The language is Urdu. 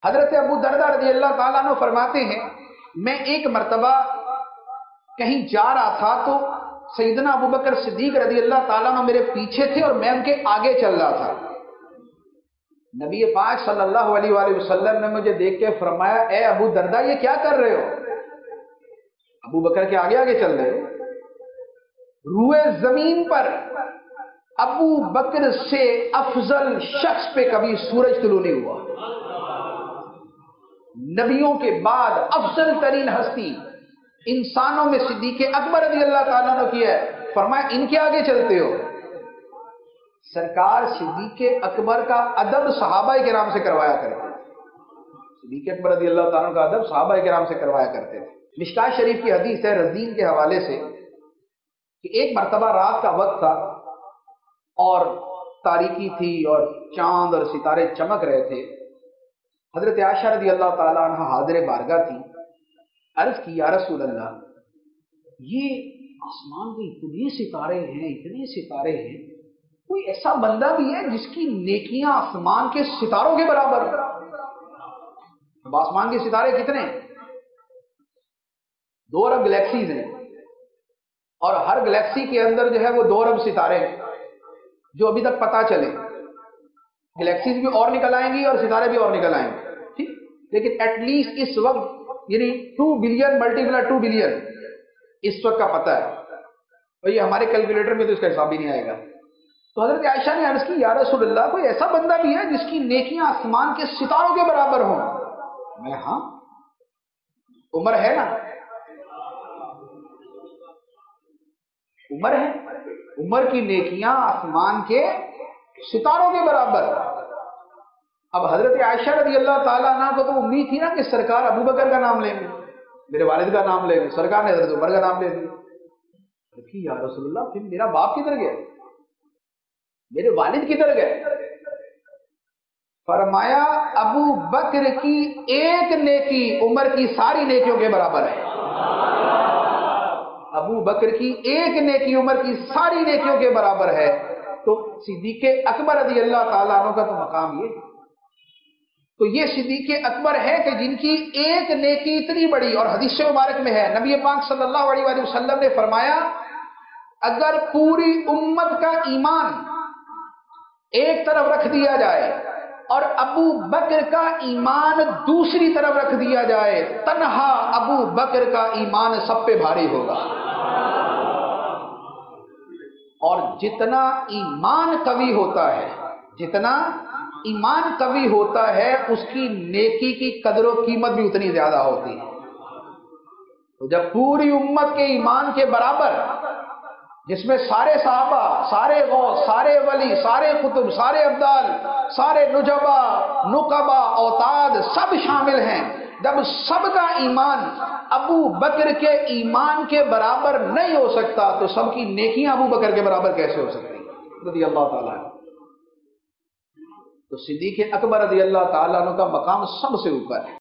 حضرت ابو دردہ رضی اللہ تعالیٰ عنہ فرماتے ہیں میں ایک مرتبہ کہیں جا رہا تھا تو سیدنا ابو بکر صدیق رضی اللہ تعالیٰ عنہ میرے پیچھے تھے اور میں ان کے آگے چل رہا تھا۔ نبی پاک صلی اللہ علیہ وآلہ وسلم نے مجھے دیکھ کے فرمایا اے ابو دردہ یہ کیا کر رہے ہو؟ ابو بکر کے آگے آگے چل رہے ہو؟ روئے زمین پر ابو بکر سے افضل شخص پہ کبھی سورج طلوع نہیں ہوا۔ نبیوں کے بعد افضل ترین ہستی انسانوں میں صدیق اکبر رضی اللہ تعالیٰ نے کی ہے، فرمایا ان کے آگے چلتے ہو۔ سرکار صدیق اکبر کا ادب صحابہ کرام سے کروایا کرتے تھے، صدیق اکبر رضی اللہ تعالیٰ کا ادب صحابہ کرام سے کروایا کرتے تھے۔ مشکاۃ شریف کی حدیث ہے رزین کے حوالے سے کہ ایک مرتبہ رات کا وقت تھا اور تاریکی تھی اور چاند اور ستارے چمک رہے تھے۔ حضرت عائشہ رضی اللہ تعالیٰ عنہ حاضر بارگاہ تھی، عرض کی یا رسول اللہ یہ آسمان میں اتنے ستارے ہیں کوئی ایسا بندہ بھی ہے جس کی نیکیاں آسمان کے ستاروں کے برابر؟ اب آسمان کے ستارے کتنے؟ 2 ارب گلیکسیز ہیں اور ہر گلیکسی کے اندر جو ہے وہ 2 ارب ستارے ہیں جو ابھی تک پتہ چلے۔ گلیکسیز بھی اور نکل آئیں گی اور ستارے بھی اور نکل آئیں گے، ٹھیک، لیکن ایٹ لیسٹ اس وقت یعنی 2 بلین ملٹیپل 2 بلین اس وقت کا پتہ ہے، اور یہ ہمارے کیلکولیٹر میں تو اس کا حساب بھی نہیں آئے گا۔ تو حضرت عائشہ نے عرض کی یا رسول اللہ کوئی ایسا بندہ بھی ہے جس کی نیکیاں آسمان کے ستاروں کے برابر ہوں؟ میں ہاں، عمر ہے نا، عمر ہے، عمر کی نیکیاں آسمان کے ستاروں کے برابر۔ اب حضرت عائشہ رضی اللہ تعالیٰ عنہ کو تو امید تھی نا کہ سرکار ابو بکر کا نام لیں گے، میرے والد کا نام لیں گے، سرکار نے حضرت عمر کا نام لے دیا۔ یا رسول اللہ پھر میرا باپ کدھر گیا، میرے والد کدھر گئے؟ فرمایا ابو بکر کی ایک نیکی عمر کی ساری نیکیوں کے برابر ہے۔ ابو بکر کی ایک نیکی عمر کی ساری نیکیوں کے برابر ہے۔ تو صدیق اکبر رضی اللہ تعالیٰ عنہ کا تو مقام یہ، تو یہ صدیق اکبر ہے کہ جن کی ایک نیکی اتنی بڑی، اور حدیث مبارک میں ہے نبی پاک صلی اللہ علیہ وآلہ وسلم نے فرمایا اگر پوری امت کا ایمان ایک طرف رکھ دیا جائے اور ابو بکر کا ایمان دوسری طرف رکھ دیا جائے، تنہا ابو بکر کا ایمان سب پہ بھاری ہوگا۔ اور جتنا ایمان قوی ہوتا ہے، جتنا ایمان قوی ہوتا ہے اس کی نیکی کی قدر و قیمت بھی اتنی زیادہ ہوتی ہے۔ تو جب پوری امت کے ایمان کے برابر، جس میں سارے صحابہ، سارے غوث، سارے ولی، سارے قطب، سارے ابدال، سارے نجبا، نقبا، اوتاد سب شامل ہیں، جب سب کا ایمان ابو بکر کے ایمان کے برابر نہیں ہو سکتا تو سب کی نیکیاں ابو بکر کے برابر کیسے ہو سکتی رضی اللہ تعالیٰ عنہ؟ تو صدیق اکبر رضی اللہ تعالیٰ عنہ کا مقام سب سے اوپر ہے۔